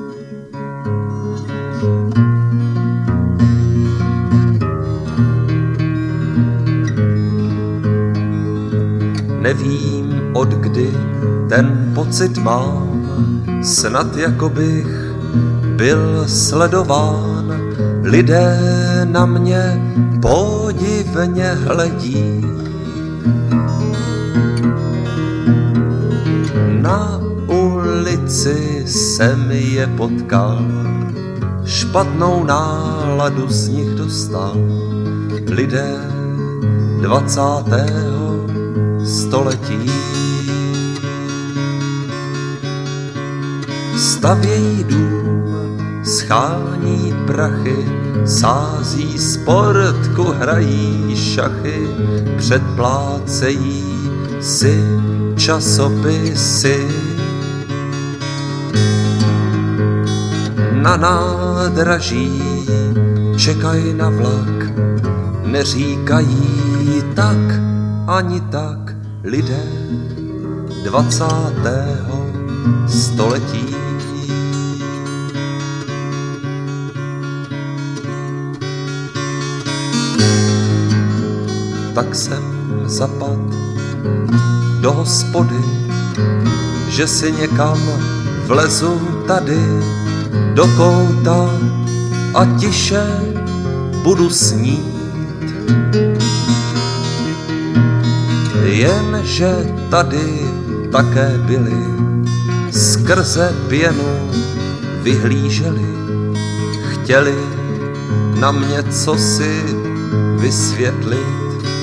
Nevím, od kdy ten pocit mám, snad jako bych byl sledován. Lidé na mě podivně hledí. Na ulici jsem je potkal, špatnou náladu z nich dostal. Lidé 20. století stavějí dům, schání prachy, sází sportku, hrají šachy, předplácejí si časopisy. Na nádraží čekají na vlak, neříkají tak ani tak lidé 20. století. Tak jsem zapad do hospody, že si někam vlezu tady do kouta a tiše budu snít. Jenže tady také byli, skrze pěnu vyhlíželi, chtěli na mě cosi vysvětlit.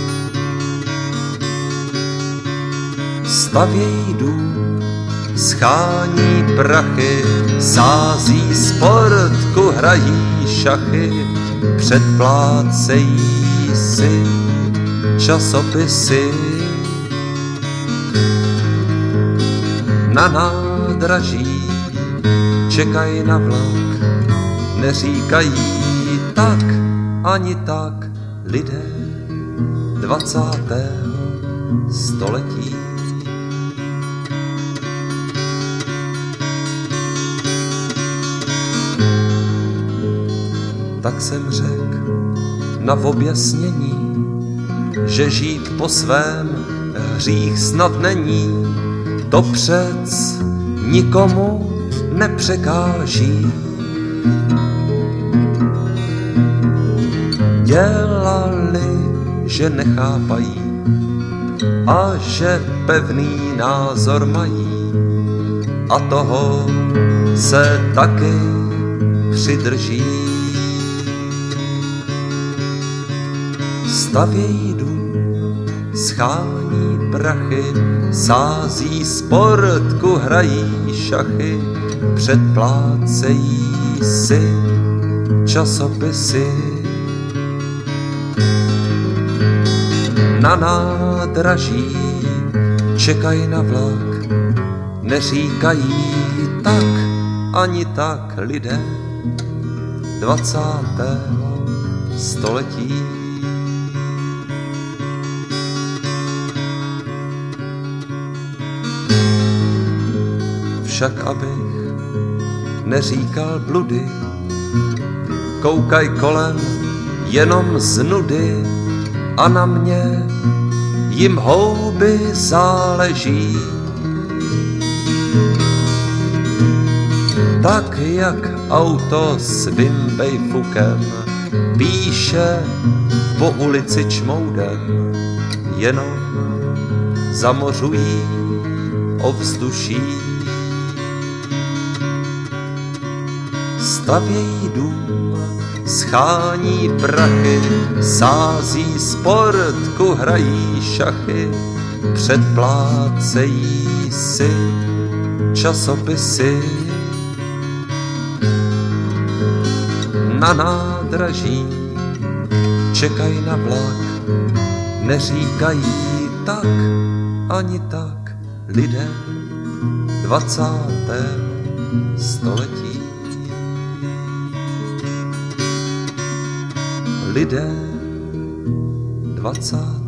Stavějí dům, schání prachy, sází sportku, hrají šachy, předplácejí si časopisy. Na nádraží čekají na vlak, neříkají tak ani tak lidé 20. století. Tak jsem řekl na objasnění, že žít po svém hřích snad není. To přec nikomu nepřekáží. Dělali, že nechápají a že pevný názor mají a toho se taky přidrží. Stavějí dům, schání prachy, sází sportku, hrají šachy, předplácejí si časopisy. Na nádraží čekají na vlak, neříkají tak ani tak lidé 20. století. Však abych neříkal bludy, koukaj kolem jenom z nudy a na mě jim houby záleží. Tak jak auto s Wimbejfukem píše po ulici čmoudem, jenom zamořují ovzduší. Stavějí dům, schání prachy, sází sportku, hrají šachy, předplácejí si časopisy. Na nádraží čekají na vlak, neříkají tak ani tak lidé 20. století. Lidé 20.